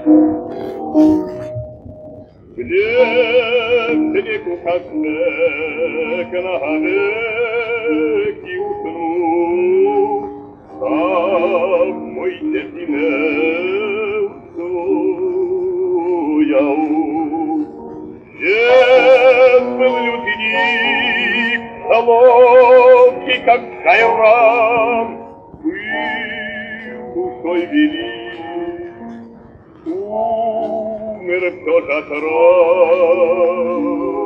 Где снегу как снег на веки усну, там мой сердце стоял. Дед был людьми, ловкий, как Хайрам, был душой велик, умер все же от ран.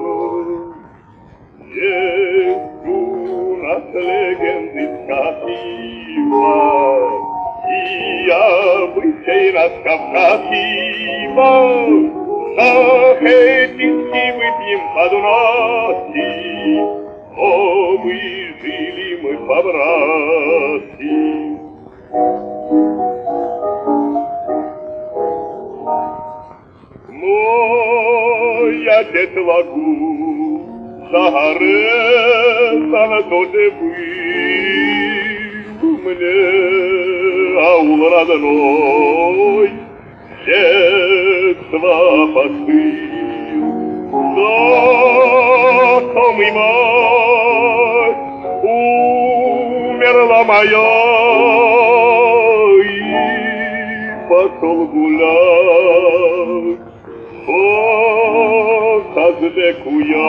Есть у нас легенды сказива, и обычай нас кавказского. Шахетинки выпьем по-дунайски, о, мы жили мы по-братски. Мой отец Лагу Сагарезан тоже был мне аул родной, детства посыл. Знакомый мать, умерла моя, и пошел гулять по Казбеку я.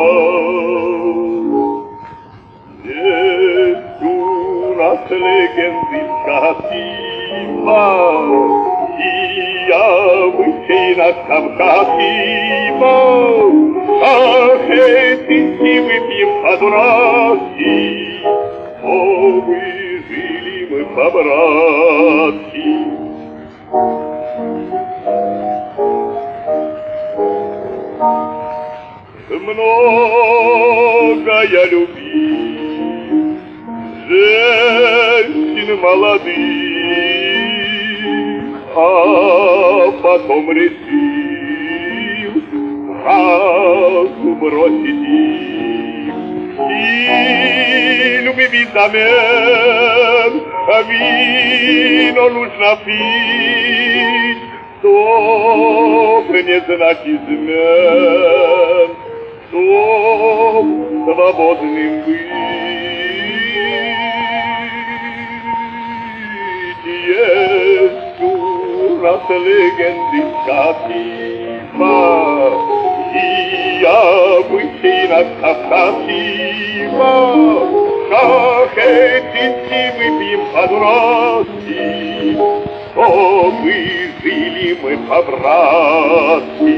Есть у нас легенды сказива, и обычай нас кавказского. Шахетинки выпьем по-дурацки, о, мы жили мы по-братски. Много я любил женщин молодых, а потом решил сразу бросить их. И любви взамен вино нужно пить, чтоб не знать измен, чтоб свободным быть. Есть у нас легенды сказива, и обычай нас кавказского. Шахетинки выпьем по-дурацки, о, мы жили мы по-братски.